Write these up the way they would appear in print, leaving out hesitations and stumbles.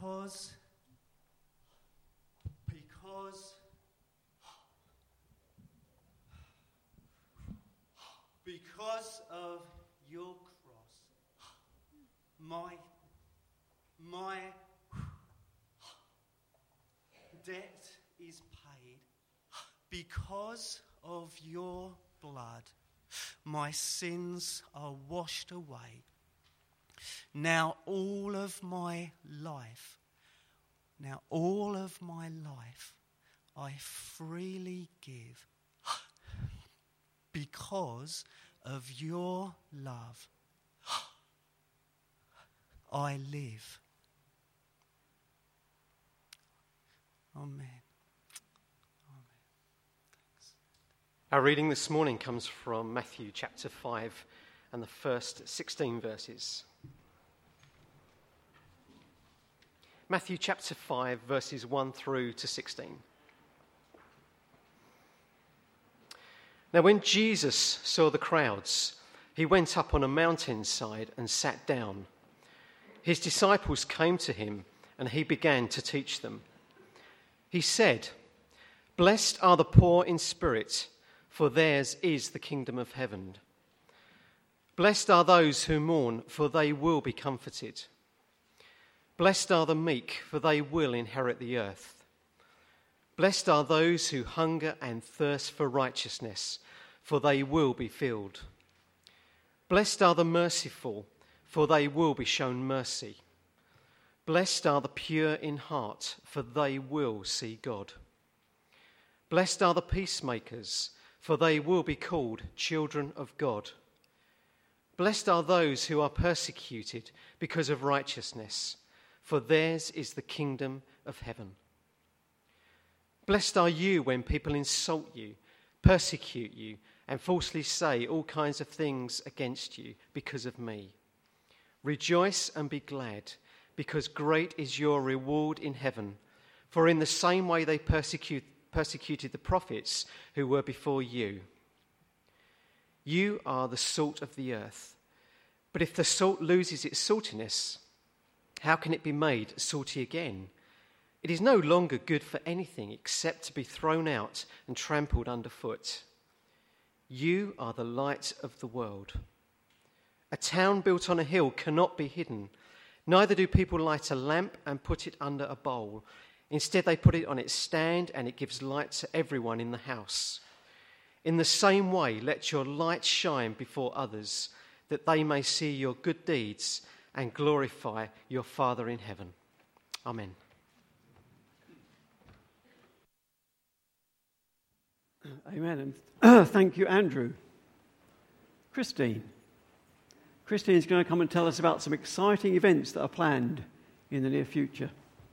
because of your cross, my debt is paid. Because of your blood, my sins are washed away. Now all of my life, I freely give because of your love. I live. Amen. Our reading this morning comes from Matthew chapter 5 and the first 16 verses. Matthew chapter 5 verses 1 through to 16. Now when Jesus saw the crowds, he went up on a mountainside and sat down. His disciples came to him and he began to teach them. He said, "Blessed are the poor in spirit, for theirs is the kingdom of heaven. Blessed are those who mourn, for they will be comforted. Blessed are the meek, for they will inherit the earth. Blessed are those who hunger and thirst for righteousness, for they will be filled. Blessed are the merciful, for they will be shown mercy. Blessed are the pure in heart, for they will see God. Blessed are the peacemakers, for they will be called children of God. Blessed are those who are persecuted because of righteousness, for theirs is the kingdom of heaven. Blessed are you when people insult you, persecute you, and falsely say all kinds of things against you because of me. Rejoice and be glad, because great is your reward in heaven, for in the same way they persecuted the prophets who were before you. You are the salt of the earth. But if the salt loses its saltiness, how can it be made salty again? It is no longer good for anything except to be thrown out and trampled underfoot. You are the light of the world. A town built on a hill cannot be hidden. Neither do people light a lamp and put it under a bowl. Instead, they put it on its stand, and it gives light to everyone in the house. In the same way, let your light shine before others, that they may see your good deeds and glorify your Father in heaven. Amen. Amen. And thank you, Andrew. Christine is going to come and tell us about some exciting events that are planned in the near future.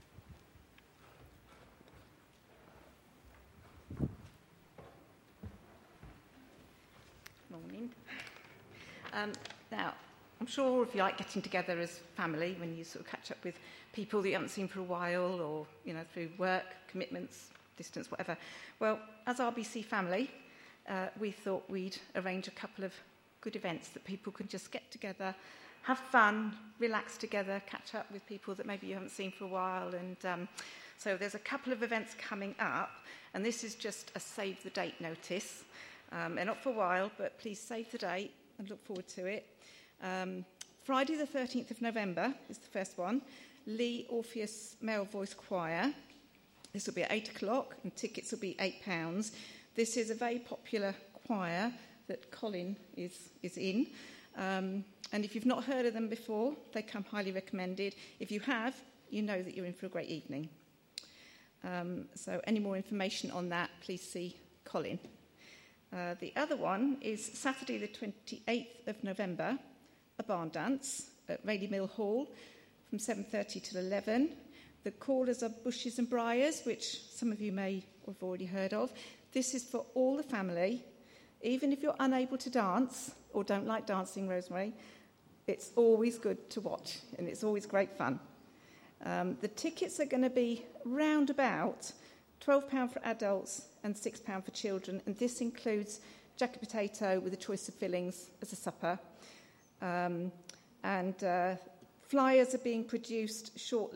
Morning. Now, I'm sure all of you like getting together as family when you sort of catch up with people that you haven't seen for a while, or, through work, commitments, distance, whatever. Well, as RBC family, we thought we'd arrange a couple of good events that people can just get together, have fun, relax together, catch up with people that maybe you haven't seen for a while. And so there's a couple of events coming up, and this is just a save the date notice. They're not for a while, but please save the date and look forward to it. Friday the 13th of November is the first one. Lee Orpheus Male Voice Choir. This will be at 8 o'clock, and tickets will be £8. This is a very popular choir that Colin is in. And if you've not heard of them before, they come highly recommended. If you have, you know that you're in for a great evening. So any more information on that, please see Colin. The other one is Saturday the 28th of November, a barn dance at Rayleigh Mill Hall from 7:30 till 11. The callers are Bushes and Briars, which some of you may have already heard of. This is for all the family. Even if you're unable to dance or don't like dancing, Rosemary, it's always good to watch, and it's always great fun. The tickets are going to be round about £12 for adults and £6 for children, and this includes jacket potato with a choice of fillings as a supper. Flyers are being produced shortly,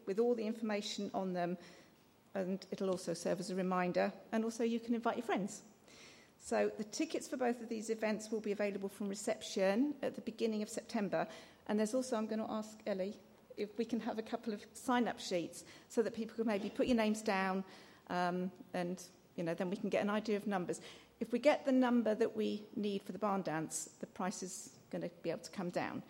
with all the information on them, and it'll also serve as a reminder, and also you can invite your friends. So the tickets for both of these events will be available from reception at the beginning of September, and there's also, I'm going to ask Ellie if we can have a couple of sign-up sheets so that people can maybe put your names down, and then we can get an idea of numbers. If we get the number that we need for the barn dance, the price is going to be able to come down.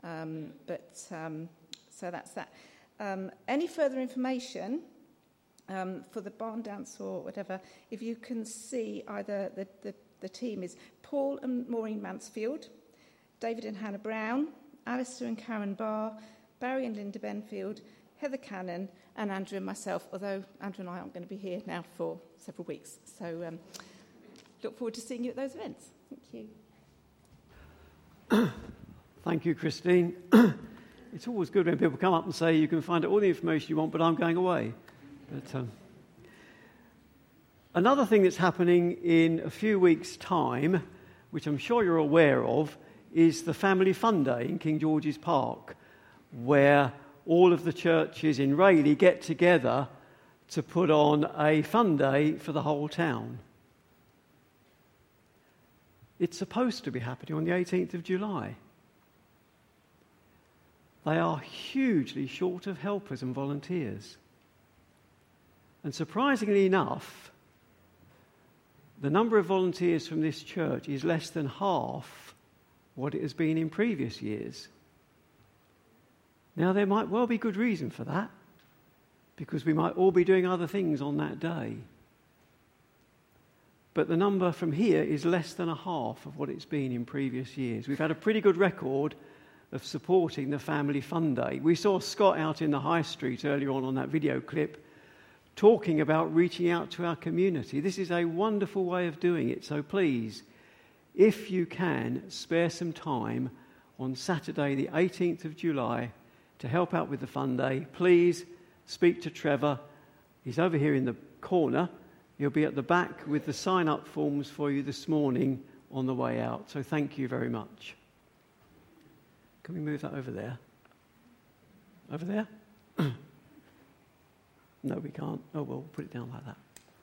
So that's that. Any further information for the barn dance or whatever, if you can see either the team is Paul and Maureen Mansfield, David and Hannah Brown, Alistair and Karen Barr, Barry and Linda Benfield, Heather Cannon, and Andrew and myself, although Andrew and I aren't going to be here now for several weeks. So look forward to seeing you at those events. Thank you. Thank you, Christine. It's always good when people come up and say you can find out all the information you want, but I'm going away. But another thing that's happening in a few weeks' time, which I'm sure you're aware of, is the Family Fun Day in King George's Park, where all of the churches in Rayleigh get together to put on a fun day for the whole town. It's supposed to be happening on the 18th of July. They are hugely short of helpers and volunteers. And surprisingly enough, the number of volunteers from this church is less than half what it has been in previous years. Now, there might well be good reason for that, because we might all be doing other things on that day. But the number from here is less than a half of what it's been in previous years. We've had a pretty good record of supporting the Family Fun Day. We saw Scott out in the High Street earlier on that video clip talking about reaching out to our community. This is a wonderful way of doing it. So please, if you can, spare some time on Saturday the 18th of July to help out with the Fun Day. Please speak to Trevor. He's over here in the corner. He'll be at the back with the sign-up forms for you this morning on the way out. So thank you very much. Can we move that over there? Over there? No, we can't. Oh, well, we'll put it down like that.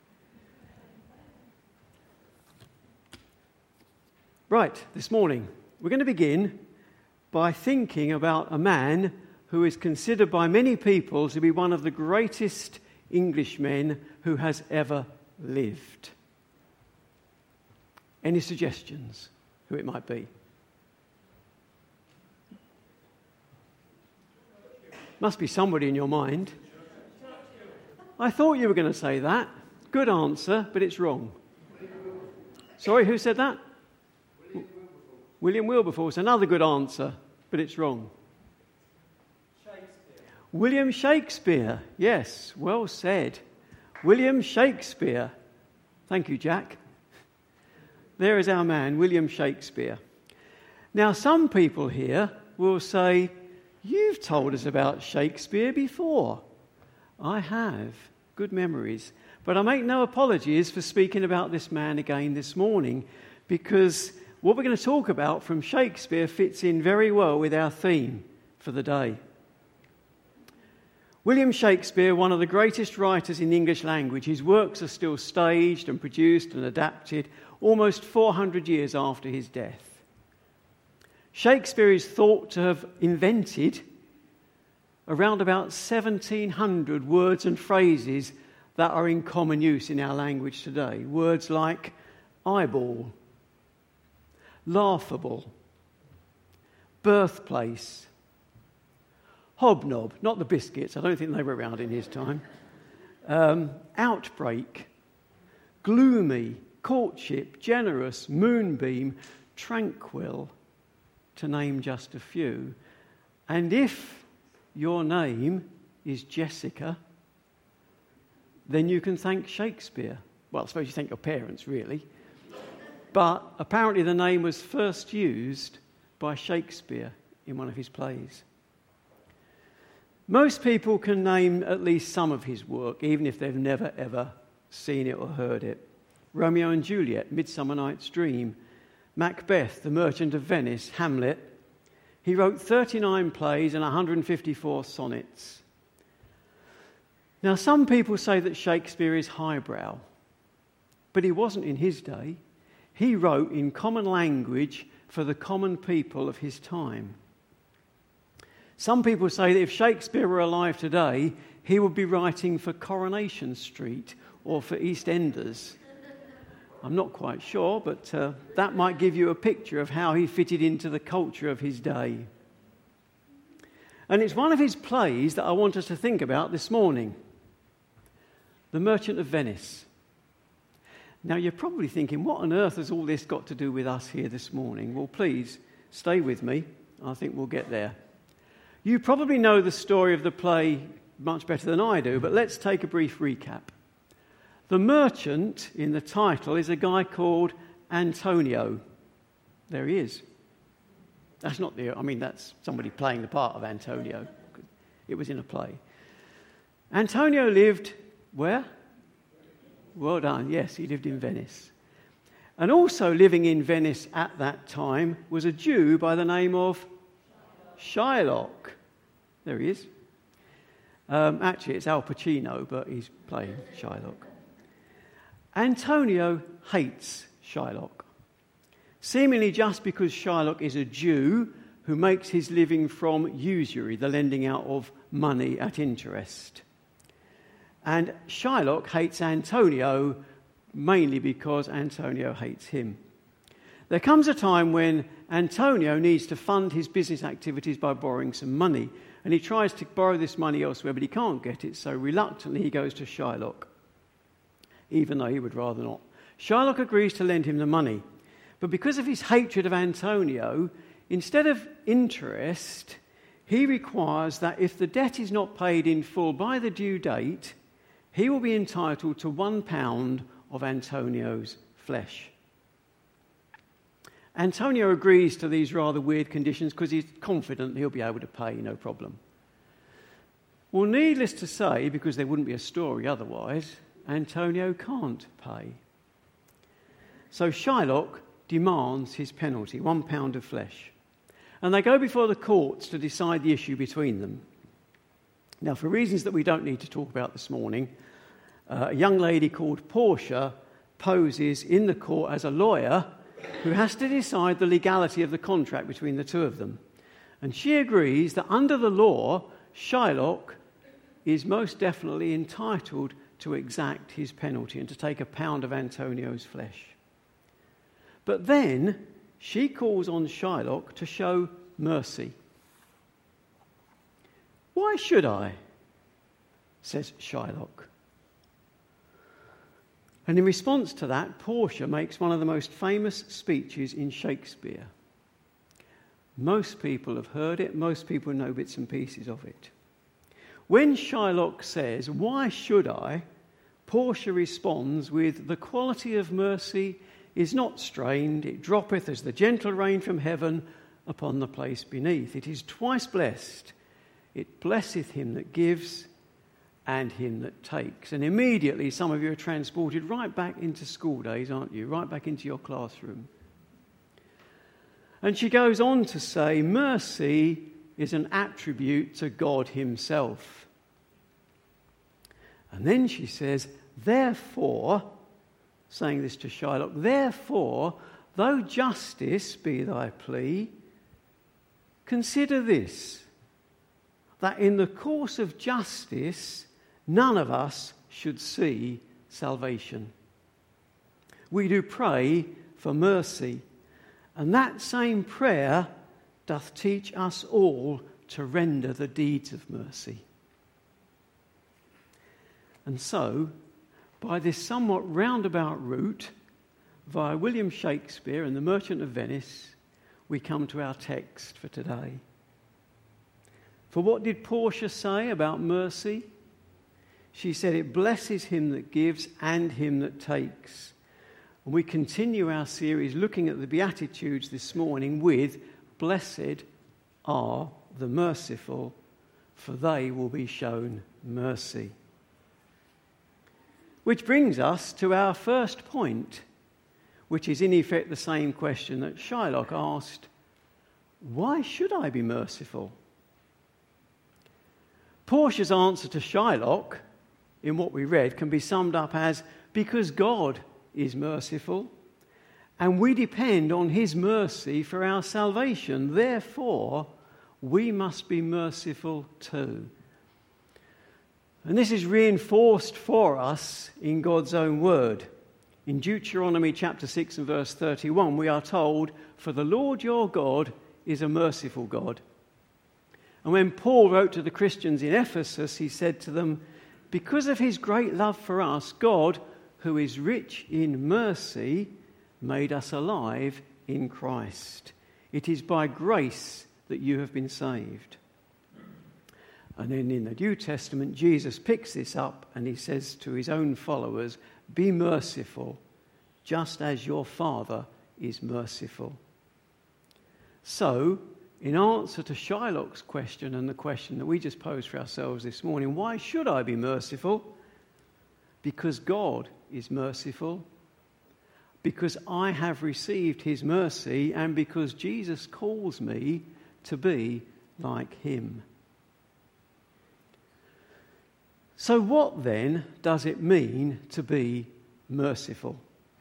Right, this morning, we're going to begin by thinking about a man who is considered by many people to be one of the greatest Englishmen who has ever lived. Any suggestions who it might be? Must be somebody in your mind. I thought you were going to say that. Good answer, but it's wrong. Sorry, who said that? William Wilberforce. Another good answer, but it's wrong. William Shakespeare. Yes, well said. William Shakespeare. Thank you, Jack. There is our man, William Shakespeare. Now, some people here will say, "You've told us about Shakespeare before." I have. Good memories. But I make no apologies for speaking about this man again this morning, because what we're going to talk about from Shakespeare fits in very well with our theme for the day. William Shakespeare, one of the greatest writers in the English language. His works are still staged and produced and adapted almost 400 years after his death. Shakespeare is thought to have invented around about 1,700 words and phrases that are in common use in our language today. Words like eyeball, laughable, birthplace, hobnob, not the biscuits, I don't think they were around in his time, outbreak, gloomy, courtship, generous, moonbeam, tranquil, to name just a few. And if your name is Jessica, then you can thank Shakespeare. Well, I suppose you thank your parents, really. But apparently the name was first used by Shakespeare in one of his plays. Most people can name at least some of his work, even if they've never, ever seen it or heard it. Romeo and Juliet, Midsummer Night's Dream, Macbeth, The Merchant of Venice, Hamlet. He wrote 39 plays and 154 sonnets. Now, some people say that Shakespeare is highbrow, but he wasn't in his day. He wrote in common language for the common people of his time. Some people say that if Shakespeare were alive today, he would be writing for Coronation Street or for EastEnders. I'm not quite sure, but that might give you a picture of how he fitted into the culture of his day. And it's one of his plays that I want us to think about this morning. The Merchant of Venice. Now, you're probably thinking, what on earth has all this got to do with us here this morning? Well, please, stay with me. I think we'll get there. You probably know the story of the play much better than I do, but let's take a brief recap. The merchant in the title is a guy called Antonio. There he is. That's somebody playing the part of Antonio. It was in a play. Antonio lived where? Well done. Yes, he lived in Venice. And also living in Venice at that time was a Jew by the name of Shylock. There he is. Actually, it's Al Pacino, but he's playing Shylock. Antonio hates Shylock, seemingly just because Shylock is a Jew who makes his living from usury, the lending out of money at interest. And Shylock hates Antonio mainly because Antonio hates him. There comes a time when Antonio needs to fund his business activities by borrowing some money, and he tries to borrow this money elsewhere, but he can't get it, so reluctantly he goes to Shylock, even though he would rather not. Shylock agrees to lend him the money, but because of his hatred of Antonio, instead of interest, he requires that if the debt is not paid in full by the due date, he will be entitled to £1 of Antonio's flesh. Antonio agrees to these rather weird conditions because he's confident he'll be able to pay, no problem. Well, needless to say, because there wouldn't be a story otherwise, Antonio can't pay. So Shylock demands his penalty, £1 of flesh. And they go before the courts to decide the issue between them. Now, for reasons that we don't need to talk about this morning, a young lady called Portia poses in the court as a lawyer who has to decide the legality of the contract between the two of them. And she agrees that under the law, Shylock is most definitely entitled to exact his penalty and to take £1 of Antonio's flesh. But then she calls on Shylock to show mercy. "Why should I?" says Shylock. And in response to that, Portia makes one of the most famous speeches in Shakespeare. Most people have heard it. Most people know bits and pieces of it. When Shylock says, "Why should I?" Portia responds with, "The quality of mercy is not strained. It droppeth as the gentle rain from heaven upon the place beneath. It is twice blessed. It blesseth him that gives and him that takes." And immediately some of you are transported right back into school days, aren't you? Right back into your classroom. And she goes on to say, mercy is an attribute to God himself. And then she says, therefore, saying this to Shylock, therefore, though justice be thy plea, consider this, that in the course of justice, none of us should see salvation. We do pray for mercy, and that same prayer doth teach us all to render the deeds of mercy. And so, by this somewhat roundabout route, via William Shakespeare and the Merchant of Venice, we come to our text for today. For what did Portia say about mercy? She said it blesses him that gives and him that takes. And we continue our series looking at the Beatitudes this morning with, blessed are the merciful, for they will be shown mercy. Which brings us to our first point, which is in effect the same question that Shylock asked, why should I be merciful? Portia's answer to Shylock in what we read can be summed up as, because God is merciful, and we depend on his mercy for our salvation. Therefore, we must be merciful too. And this is reinforced for us in God's own word. In Deuteronomy chapter 6 and verse 31, we are told, "For the Lord your God is a merciful God." And when Paul wrote to the Christians in Ephesus, he said to them, "Because of his great love for us, God, who is rich in mercy, made us alive in Christ. It is by grace that you have been saved." And then in the New Testament, Jesus picks this up and he says to his own followers, "Be merciful, just as your Father is merciful." So, in answer to Shylock's question and the question that we just posed for ourselves this morning, why should I be merciful? Because God is merciful, because I have received his mercy, and because Jesus calls me to be like him. So what then does it mean to be merciful?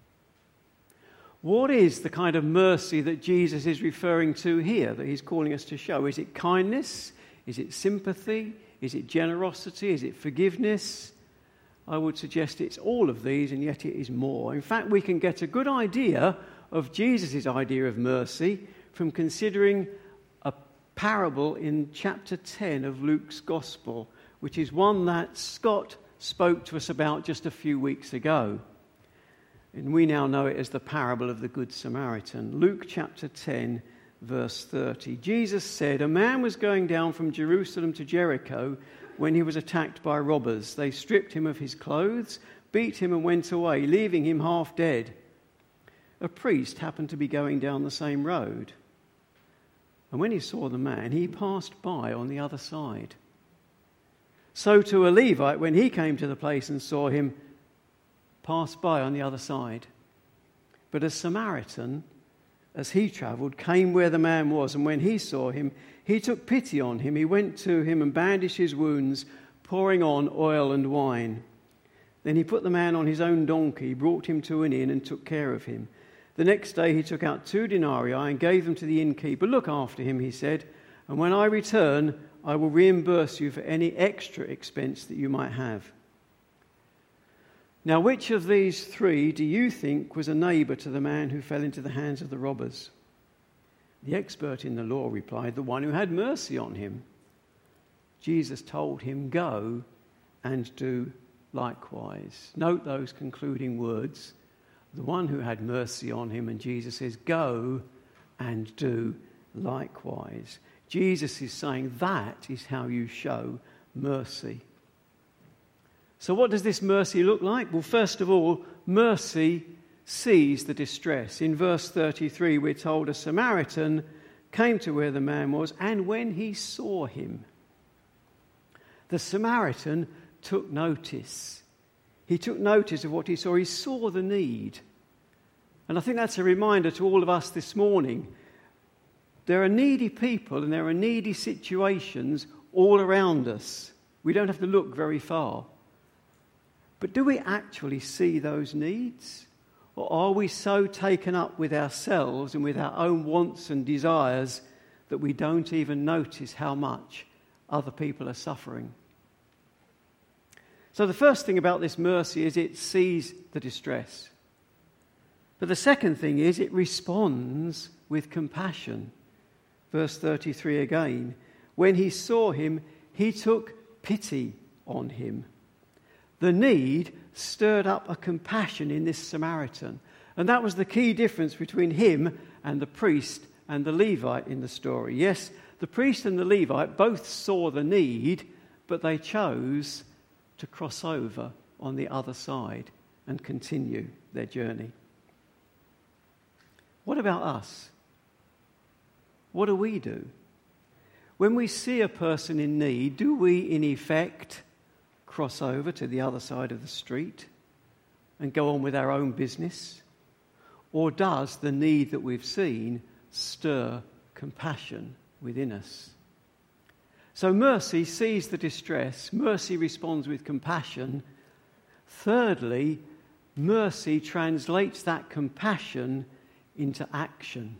What is the kind of mercy that Jesus is referring to here, that he's calling us to show? Is it kindness? Is it sympathy? Is it generosity? Is it forgiveness? I would suggest it's all of these, and yet it is more. In fact, we can get a good idea of Jesus' idea of mercy from considering a parable in chapter 10 of Luke's Gospel, which is one that Scott spoke to us about just a few weeks ago. And we now know it as the parable of the Good Samaritan. Luke chapter 10, verse 30. Jesus said, "A man was going down from Jerusalem to Jericho when he was attacked by robbers. They stripped him of his clothes, beat him and went away, leaving him half dead. A priest happened to be going down the same road. And when he saw the man, he passed by on the other side. So to a Levite, when he came to the place and saw him, passed by on the other side. But a Samaritan, as he travelled, came where the man was, and when he saw him, he took pity on him. He went to him and bandaged his wounds, pouring on oil and wine. Then he put the man on his own donkey, brought him to an inn, and took care of him. The next day he took out 2 denarii and gave them to the innkeeper. 'Look after him,' he said, 'and when I return, I will reimburse you for any extra expense that you might have.' Now, which of these 3 do you think was a neighbour to the man who fell into the hands of the robbers?" The expert in the law replied, "The one who had mercy on him." Jesus told him, "Go and do likewise." Note those concluding words. The one who had mercy on him, and Jesus says, "Go and do likewise." Jesus is saying that is how you show mercy. So what does this mercy look like? Well, first of all, mercy sees the distress. In verse 33, we're told a Samaritan came to where the man was, and when he saw him, the Samaritan took notice. He took notice of what he saw. He saw the need. And I think that's a reminder to all of us this morning. There are needy people and there are needy situations all around us. We don't have to look very far. But do we actually see those needs? Or are we so taken up with ourselves and with our own wants and desires that we don't even notice how much other people are suffering? So the first thing about this mercy is it sees the distress. But the second thing is it responds with compassion. Verse 33 again. When he saw him, he took pity on him. The need stirred up a compassion in this Samaritan. And that was the key difference between him and the priest and the Levite in the story. Yes, the priest and the Levite both saw the need, but they chose to cross over on the other side and continue their journey. What about us? What do we do? When we see a person in need, do we in effect cross over to the other side of the street and go on with our own business? Or does the need that we've seen stir compassion within us? So mercy sees the distress. Mercy responds with compassion. Thirdly, mercy translates that compassion into action.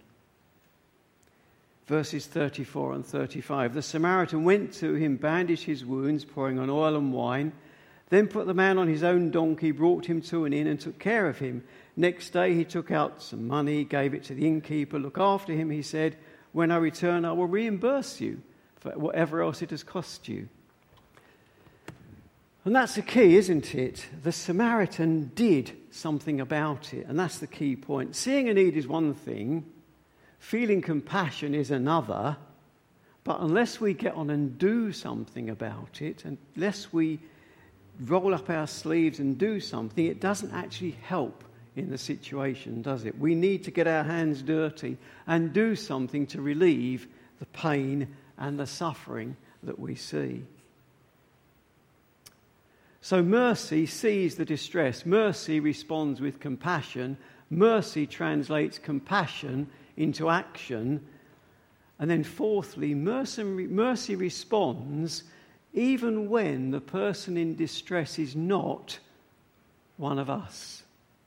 Verses 34 and 35. The Samaritan went to him, bandaged his wounds, pouring on oil and wine, then put the man on his own donkey, brought him to an inn and took care of him. Next day he took out some money, gave it to the innkeeper. Look after him, he said. When I return, I will reimburse you for whatever else it has cost you. And that's the key, isn't it? The Samaritan did something about it, and that's the key point. Seeing a need is one thing, feeling compassion is another, but unless we get on and do something about it, unless we roll up our sleeves and do something, it doesn't actually help in the situation, does it? We need to get our hands dirty and do something to relieve the pain and the suffering that we see. So mercy sees the distress. Mercy responds with compassion. Mercy translates compassion into action. And then fourthly, mercy responds even when the person in distress is not one of us.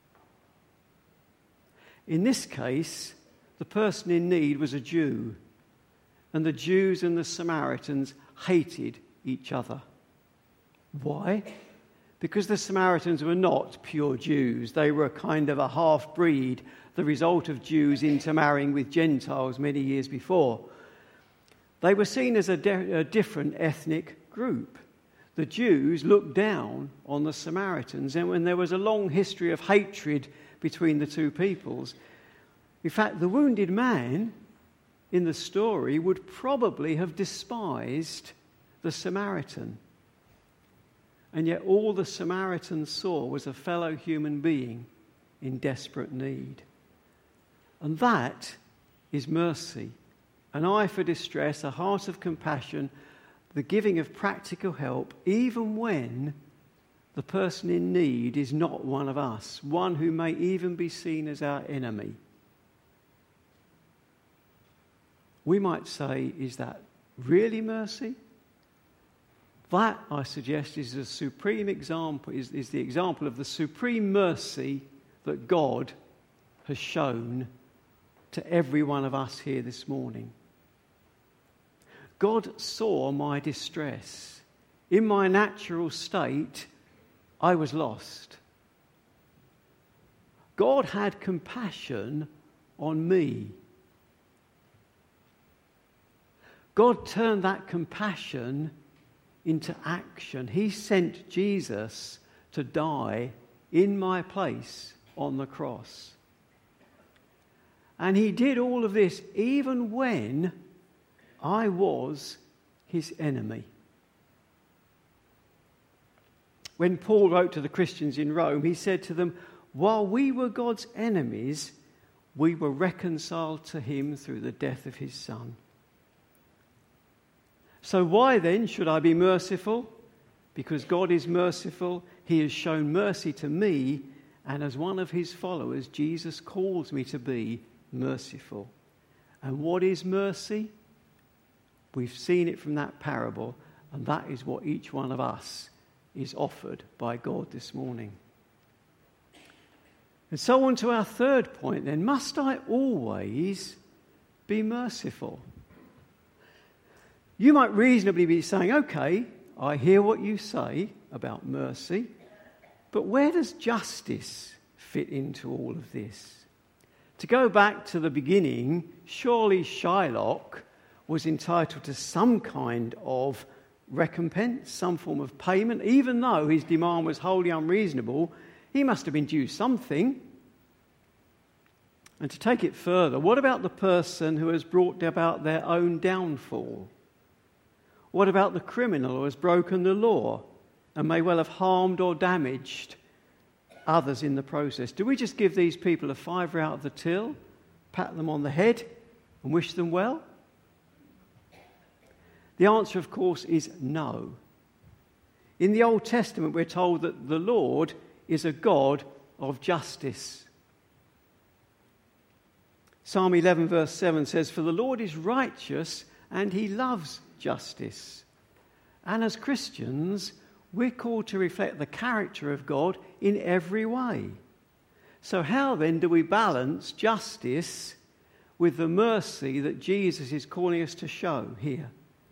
In this case, the person in need was a Jew, and the Jews and the Samaritans hated each other. Why? Because the Samaritans were not pure Jews. They were a kind of a half-breed, the result of Jews intermarrying with Gentiles many years before. They were seen as a different ethnic group. The Jews looked down on the Samaritans, and when there was a long history of hatred between the two peoples. In fact, the wounded man in the story would probably have despised the Samaritan. And yet all the Samaritan saw was a fellow human being in desperate need. And that is mercy. An eye for distress, a heart of compassion, the giving of practical help, even when the person in need is not one of us, one who may even be seen as our enemy. We might say, is that really mercy? That, I suggest, is a supreme example, is the example of the supreme mercy that God has shown to every one of us here this morning. God saw my distress. In my natural state, I was lost. God had compassion on me. God turned that compassion into action. He sent Jesus to die in my place on the cross. And he did all of this even when I was his enemy. When Paul wrote to the Christians in Rome, he said to them, while we were God's enemies, we were reconciled to him through the death of his Son. So why then should I be merciful? Because God is merciful. He has shown mercy to me, and as one of his followers, Jesus calls me to be merciful. And what is mercy? We've seen it from that parable, and that is what each one of us is offered by God this morning. And so on to our third point then. Must I always be merciful? You might reasonably be saying, okay, I hear what you say about mercy, but where does justice fit into all of this? To go back to the beginning, surely Shylock was entitled to some kind of recompense, some form of payment. Even though his demand was wholly unreasonable, he must have been due something. And to take it further, what about the person who has brought about their own downfall? What about the criminal who has broken the law and may well have harmed or damaged others in the process? Do we just give these people a fiver out of the till, pat them on the head and wish them well? The answer, of course, is no. In the Old Testament, we're told that the Lord is a God of justice. Psalm 11 verse 7 says, for the Lord is righteous and he loves justice. And as Christians, we're called to reflect the character of God in every way. So how then do we balance justice with the mercy that Jesus is calling us to show here?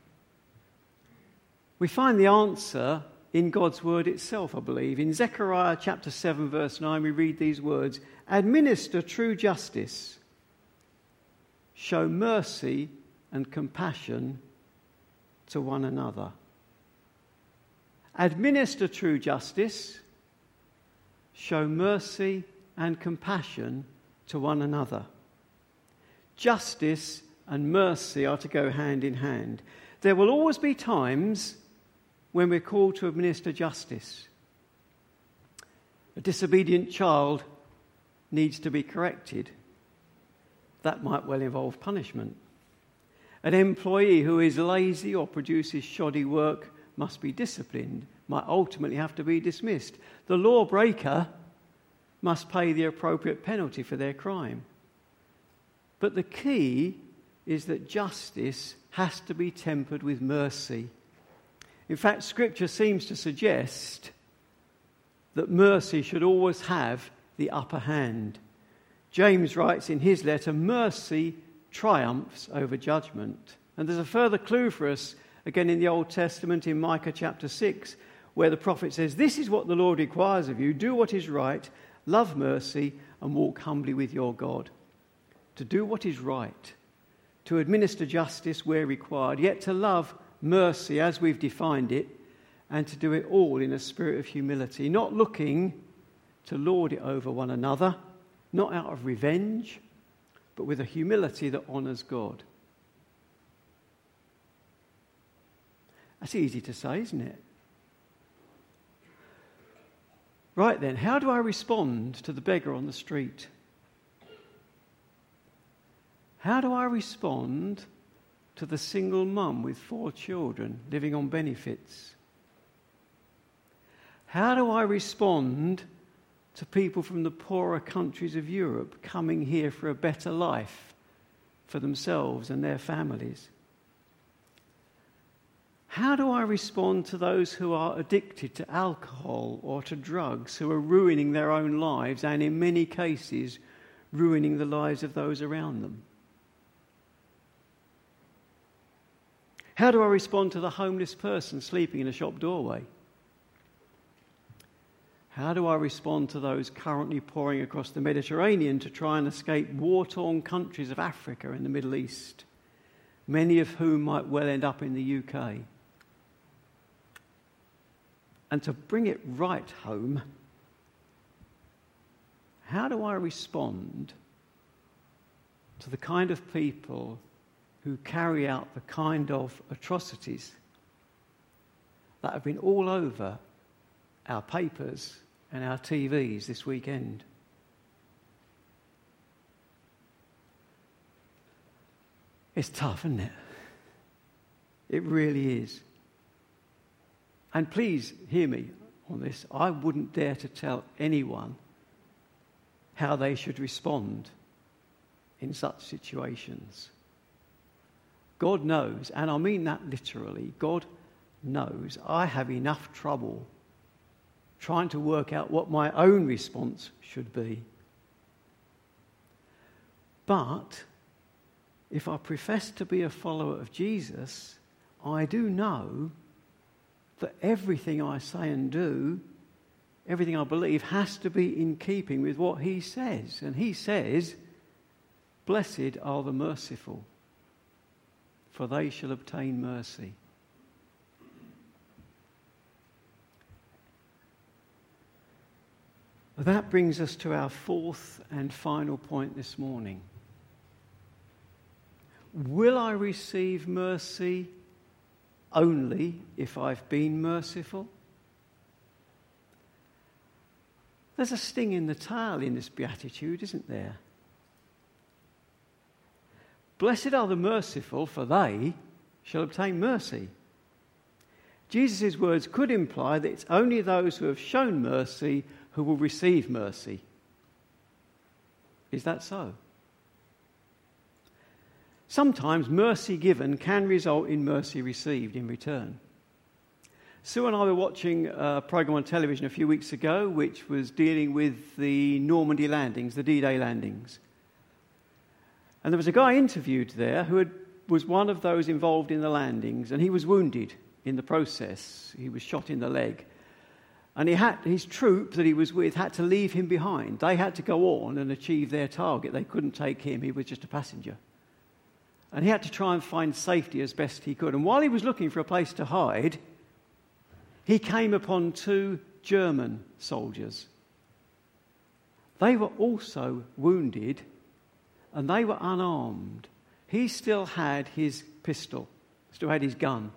We find the answer in God's word itself, I believe. In Zechariah chapter 7, verse 9, we read these words, "Administer true justice, show mercy and compassion to one another." Administer true justice, show mercy and compassion to one another. Justice and mercy are to go hand in hand. There will always be times when we're called to administer justice. A disobedient child needs to be corrected. That might well involve punishment. An employee who is lazy or produces shoddy work must be disciplined, might ultimately have to be dismissed. The lawbreaker must pay the appropriate penalty for their crime. But the key is that justice has to be tempered with mercy. In fact, Scripture seems to suggest that mercy should always have the upper hand. James writes in his letter, "Mercy triumphs over judgment." And there's a further clue for us, again in the Old Testament, in Micah chapter 6, where the prophet says, "This is what the Lord requires of you. Do what is right, love mercy, and walk humbly with your God." To do what is right, to administer justice where required, yet to love mercy as we've defined it, and to do it all in a spirit of humility, not looking to lord it over one another, not out of revenge, but with a humility that honours God. That's easy to say, isn't it? Right then, how do I respond to the beggar on the street? How do I respond to the single mum with 4 children living on benefits? How do I respond to people from the poorer countries of Europe coming here for a better life for themselves and their families? How do I respond to those who are addicted to alcohol or to drugs, who are ruining their own lives and in many cases ruining the lives of those around them? How do I respond to the homeless person sleeping in a shop doorway? How do I respond to those currently pouring across the Mediterranean to try and escape war-torn countries of Africa and the Middle East, many of whom might well end up in the UK? And to bring it right home, how do I respond to the kind of people who carry out the kind of atrocities that have been all over our papers and our TVs this weekend? It's tough, isn't it? It really is. And please hear me on this. I wouldn't dare to tell anyone how they should respond in such situations. God knows, and I mean that literally, God knows I have enough trouble trying to work out what my own response should be. But if I profess to be a follower of Jesus, I do know that everything I say and do, everything I believe, has to be in keeping with what he says. And he says, "Blessed are the merciful, for they shall obtain mercy." That brings us to our 4th and final point this morning. Will I receive mercy only if I've been merciful? There's a sting in the tail in this beatitude, isn't there? Blessed are the merciful, for they shall obtain mercy. Jesus' words could imply that it's only those who have shown mercy who will receive mercy. Is that so? sometimes mercy given can result in mercy received in return. Sue and I were watching a programme on television a few weeks ago which was dealing with the Normandy landings, the D-Day landings. And there was a guy interviewed there who was one of those involved in the landings, and he was wounded in the process. He was shot in the leg. And his troop that he was with had to leave him behind. They had to go on and achieve their target. They couldn't take him. He was just a passenger. And he had to try and find safety as best he could. And while he was looking for a place to hide, he came upon 2 German soldiers. They were also wounded, and they were unarmed. He still had his pistol, still had his gun.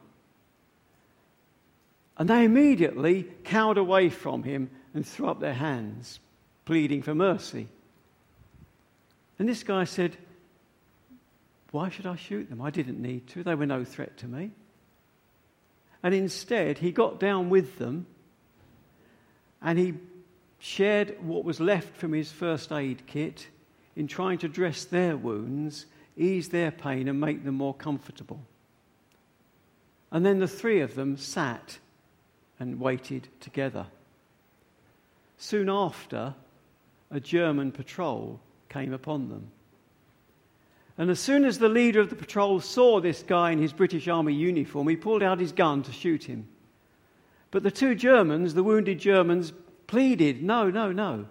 And they immediately cowered away from him and threw up their hands, pleading for mercy. And this guy said, "Why should I shoot them? I didn't need to. They were no threat to me." And instead, he got down with them and he shared what was left from his first aid kit in trying to dress their wounds, ease their pain and make them more comfortable. And then the 3 of them sat and waited together. Soon after, a German patrol came upon them. And as soon as the leader of the patrol saw this guy in his British Army uniform, he pulled out his gun to shoot him. But the 2 Germans, the wounded Germans, pleaded, "No, no, no."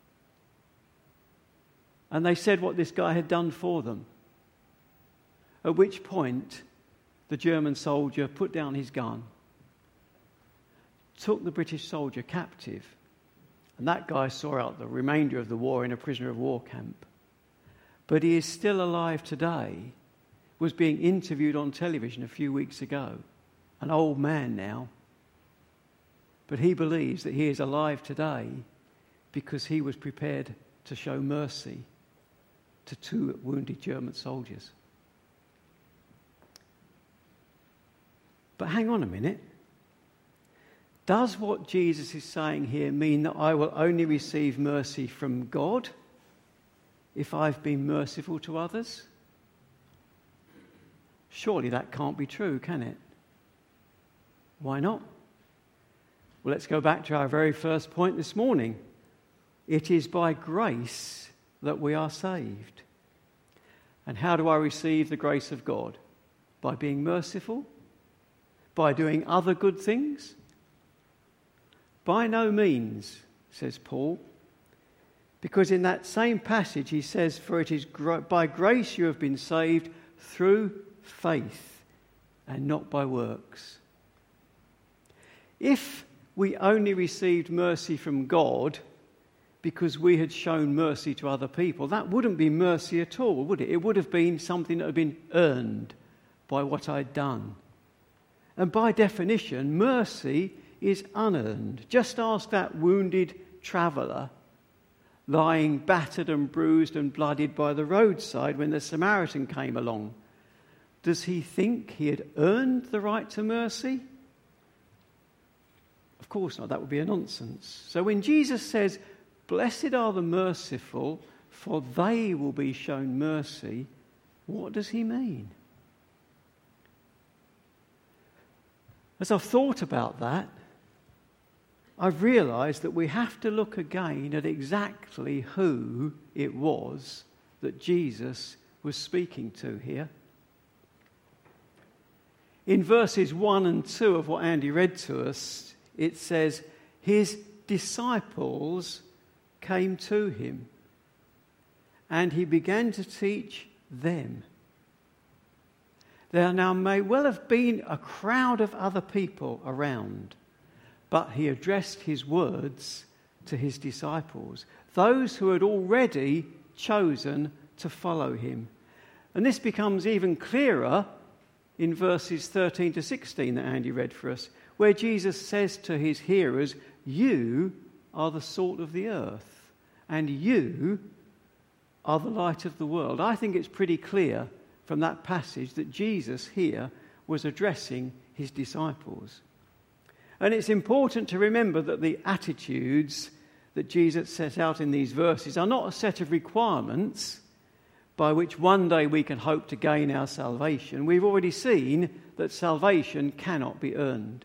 And they said what this guy had done for them. At which point, the German soldier put down his gun, took the British soldier captive, and that guy saw out the remainder of the war in a prisoner of war camp. But he is still alive today, was being interviewed on television a few weeks ago, an old man now. But he believes that he is alive today because he was prepared to show mercy to 2 wounded German soldiers. But hang on a minute. Does what Jesus is saying here mean that I will only receive mercy from God if I've been merciful to others? Surely that can't be true, can it? Why not? Well, let's go back to our very first point this morning. It is by grace that we are saved. And how do I receive the grace of God? By being merciful? By doing other good things? By no means, says Paul. Because in that same passage he says, "For it is by grace you have been saved through faith and not by works." If we only received mercy from God because we had shown mercy to other people, that wouldn't be mercy at all, would it? It would have been something that had been earned by what I'd done. And by definition, mercy is unearned. Just ask that wounded traveller lying battered and bruised and bloodied by the roadside when the Samaritan came along. Does he think he had earned the right to mercy? Of course not. That would be a nonsense. So when Jesus says, "Blessed are the merciful, for they will be shown mercy," what does he mean? As I've thought about that, I've realised that we have to look again at exactly who it was that Jesus was speaking to here. In verses 1 and 2 of what Andy read to us, it says, "His disciples came to him, and he began to teach them." There now may well have been a crowd of other people around, but he addressed his words to his disciples, those who had already chosen to follow him. And this becomes even clearer in verses 13 to 16 that Andy read for us, where Jesus says to his hearers, "You are the salt of the earth, and you are the light of the world." I think it's pretty clear from that passage that Jesus here was addressing his disciples. And it's important to remember that the attitudes that Jesus set out in these verses are not a set of requirements, by which one day we can hope to gain our salvation, we've already seen that salvation cannot be earned.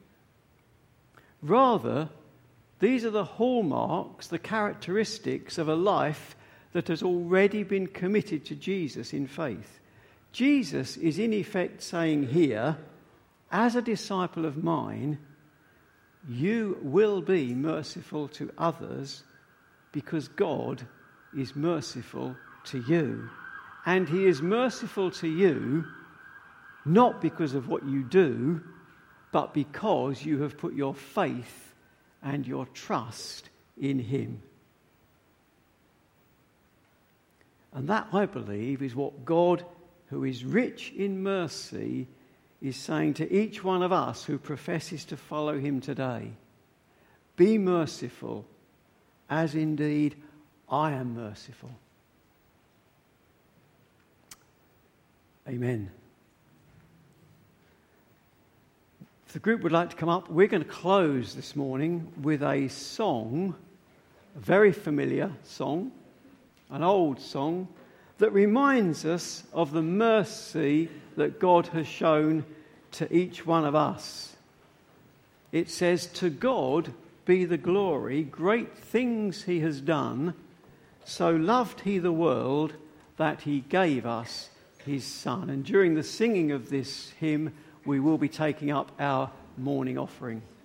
Rather, these are the hallmarks, the characteristics of a life that has already been committed to Jesus in faith. Jesus is in effect saying here, as a disciple of mine, you will be merciful to others because God is merciful to you. And he is merciful to you not because of what you do, but because you have put your faith and your trust in him. And that, I believe, is what God, who is rich in mercy, is saying to each one of us who professes to follow him today. Be merciful, as indeed I am merciful. Amen. If the group would like to come up, we're going to close this morning with a song, a very familiar song, an old song, that reminds us of the mercy that God has shown to each one of us. It says, "To God be the glory, great things he has done. So loved he the world that he gave us his Son." And during the singing of this hymn, we will be taking up our morning offering.